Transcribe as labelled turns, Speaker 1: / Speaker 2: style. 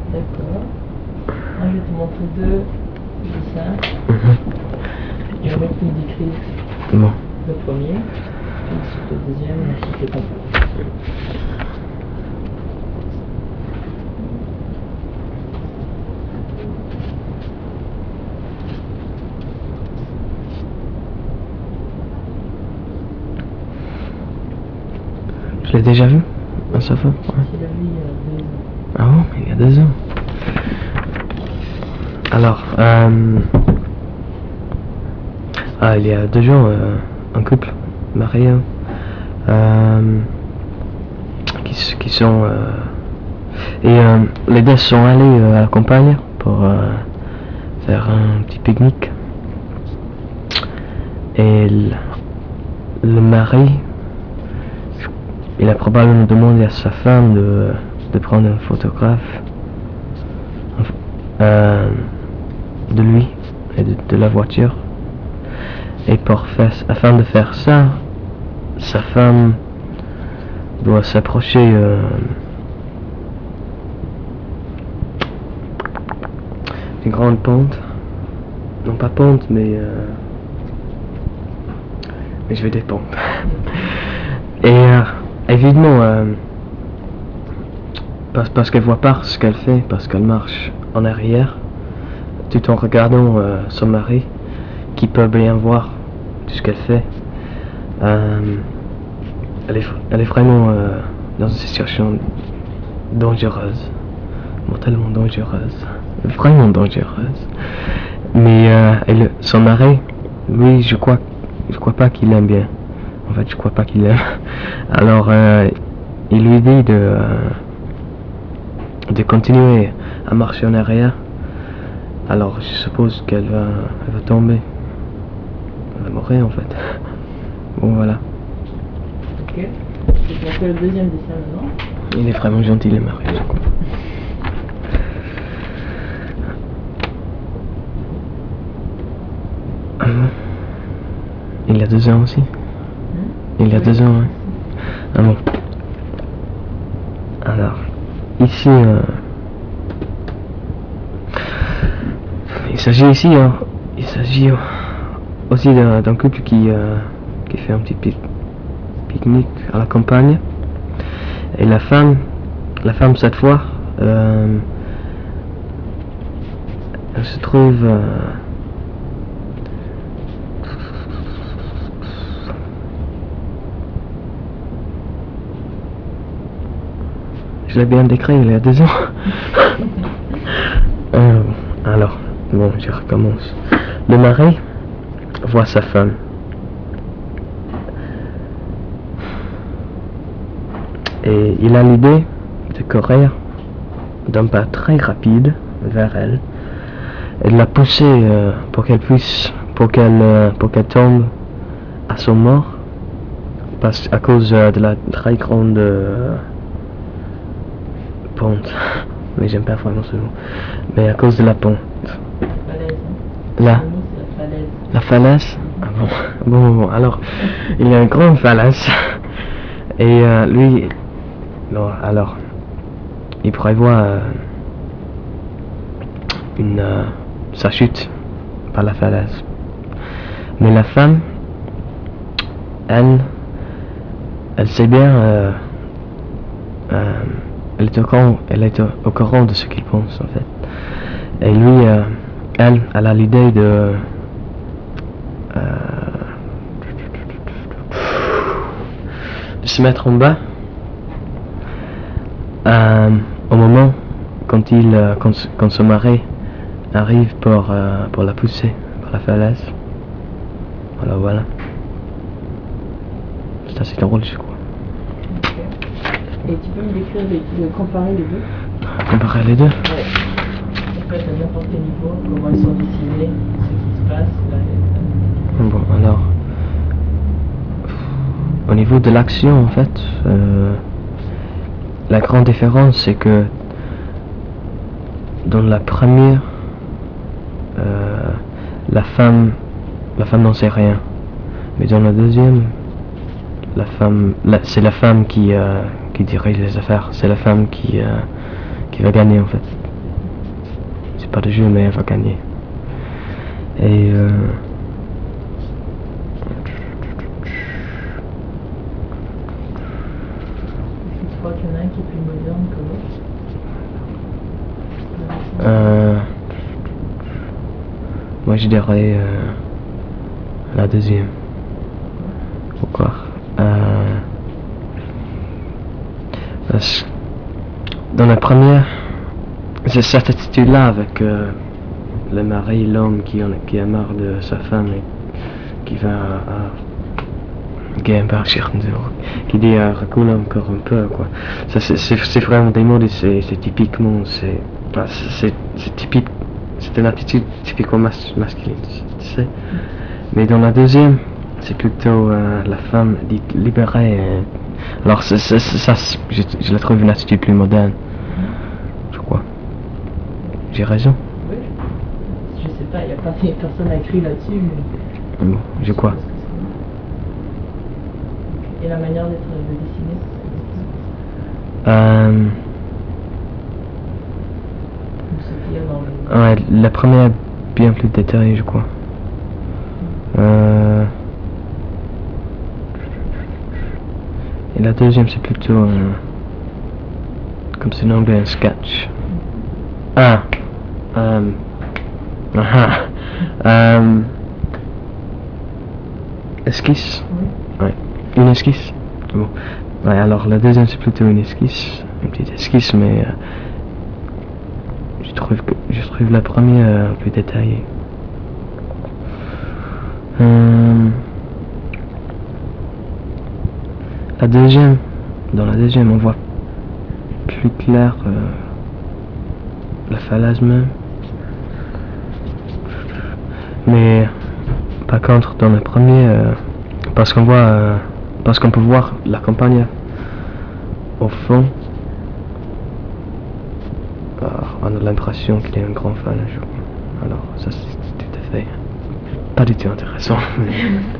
Speaker 1: D'accord. Là, je vais te montrer deux dessins. Je vais que tu me décrives
Speaker 2: Bon.
Speaker 1: le premier, ensuite le deuxième, et ensuite le complet.
Speaker 2: Je l'ai déjà vu, un sofa. Ouais.
Speaker 1: Tu l'as vu il y a 2 ans.
Speaker 2: Ah bon, il y a 2 ans. Alors, il y a 2 jours, un couple marié qui sont les deux sont allés à la campagne pour faire un petit pique-nique. Et le mari, il a probablement demandé à sa femme de prendre un photographe de lui et de la voiture. Et afin de faire ça, sa femme doit s'approcher d'une grande pente. Non pas pente, mais je vais des pentes. Et évidemment, parce qu'elle voit pas ce qu'elle fait, parce qu'elle marche en arrière, tout en regardant son mari, qui peut bien voir tout ce qu'elle fait. Elle est vraiment dans une situation dangereuse, tellement dangereuse, vraiment dangereuse. Mais son mari, lui, je crois pas qu'il aime bien. En fait, je crois pas qu'il aime. Alors, il lui dit de continuer à marcher en arrière. Alors, je suppose qu'elle va tomber. Elle va mourir, en fait. Bon, voilà.
Speaker 1: Ok. Je vais te montrer le deuxième dessin maintenant.
Speaker 2: Il est vraiment gentil, le mari, je crois. Il y a 2 ans aussi. Il y a 2 ans, hein. Ah bon. Alors, ici, il s'agit ici, il s'agit aussi d'un couple qui fait un petit pique-nique à la campagne. Et la femme cette fois, elle se trouve je l'ai bien décrit il y a 2 ans. Alors, bon, je recommence. Le mari voit sa femme. Et il a l'idée de courir d'un pas très rapide vers elle et de la pousser pour qu'elle tombe à son mort, à cause de la très grande pente. Mais j'aime pas vraiment ce mot. Mais à cause de la pente.
Speaker 1: Falaise.
Speaker 2: Là.
Speaker 1: Le mot, c'est la falaise.
Speaker 2: La falaise. Ah bon. Alors, il y a une grande falaise. Et lui, non, alors, il prévoit sa chute par la falaise. Mais la femme, elle sait bien, elle est au courant de ce qu'il pense, en fait. Et lui, elle a l'idée de se mettre en bas au moment quand son mari arrive pour la pousser par la falaise. Alors voilà. C'est assez drôle, je crois.
Speaker 1: Ok. Et tu peux me décrire, comparer les deux?
Speaker 2: Comparer les deux?
Speaker 1: Ouais. Ça peut être à n'importe quel niveau, comment ils sont dessinés, ce qui se passe là.
Speaker 2: Bon, alors, au niveau de l'action, en fait, la grande différence, c'est que dans la première, la femme n'en sait rien. Mais dans la deuxième, c'est la femme qui dirige les affaires. C'est la femme qui va gagner, en fait. c'est pas de jeu, mais elle va gagner. Et
Speaker 1: Est-ce que tu crois qu'il y en a un qui est plus moderne que l'autre?
Speaker 2: moi je dirais la deuxième. Pourquoi? Parce que dans la première, c'est cette attitude-là avec le mari, l'homme qui a marre de sa femme et qui va qui dit recule encore un peu, quoi. Ça, c'est vraiment des mots, c'est typiquement, c'est typique, c'est une attitude typiquement masculine, tu sais. Mais dans la deuxième, c'est plutôt la femme dite libérée. Alors ça, je la trouve une attitude plus moderne, je crois. J'ai raison.
Speaker 1: Oui. Je sais pas, il n'y a pas personne a écrit là-dessus, mais
Speaker 2: Bon, je crois.
Speaker 1: sais pas ce que c'est. Et la manière d'être dessinée, ou ce qu'il y a dans le...
Speaker 2: ouais, la première est bien plus détaillée, je crois. Et la deuxième, c'est plutôt comme c'est en anglais, un sketch. Esquisse.
Speaker 1: Oui.
Speaker 2: Ouais, une esquisse. Bon. Ouais, alors la deuxième, c'est plutôt une esquisse, une petite esquisse, mais je trouve la première plus détaillée. Dans la deuxième, on voit plus clair la falaise même. Mais par contre, dans le premier, parce qu'on peut voir la campagne au fond, on a l'impression qu'il est un grand fan. Alors ça, c'est tout à fait pas du tout intéressant.